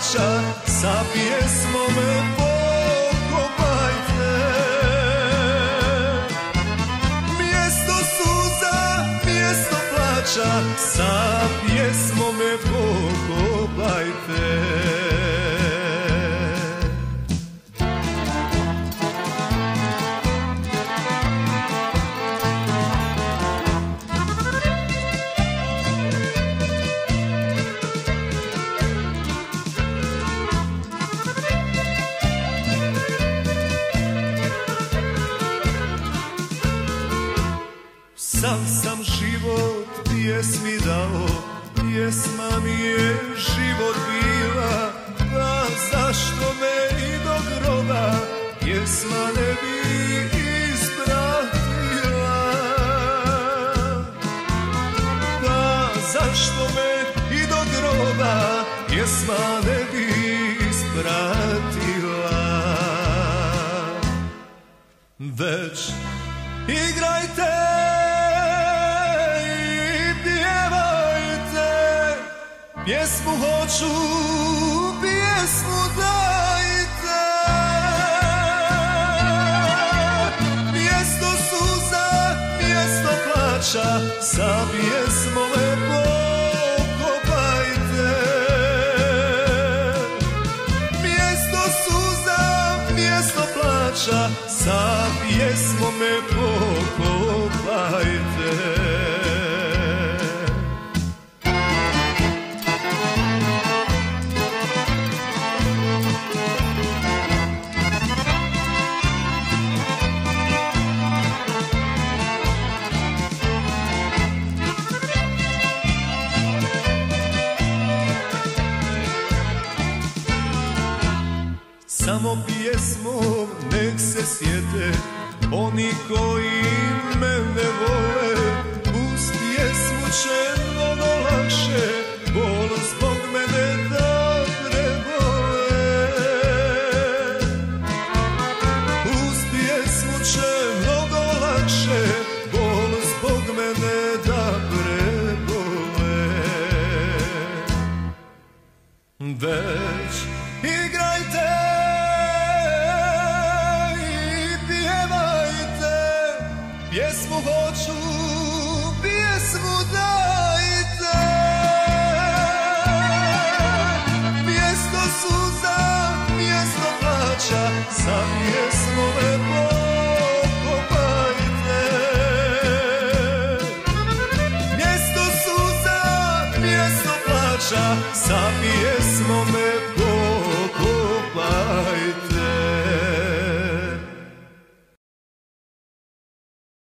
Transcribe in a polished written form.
plaća, sa pjesmom me pokopajte. Mjesto suza, mjesto plaća, sa pjesmom me pokopajte. Sam sam život pjesmi dao, pjesma mi je život bila, pa zašto me i do groba pjesma ne bi ispratila? Pa zašto me i do groba pjesma ne bi ispratila? Već igrajte pjesmu hoću, pjesmu dajte. Mjesto suza, mjesto plaća, sa pjesmom me pokopajte. Mjesto suza, mjesto plaća, sa pjesmom me pokopajte. Samo pjesmom nek se sjete oni koji mene vole, uz pjesmu će mnogo lakše bol zbog mene da prebole. Uz pjesmu će mnogo lakše bol zbog mene da prebole. Već igrajte pjesmu hoću, pjesmu dajte. Mjesto suza, mjesto plaća, sa pjesmom me pokopajte. Mjesto suza, mjesto plaća, sa pjesmom me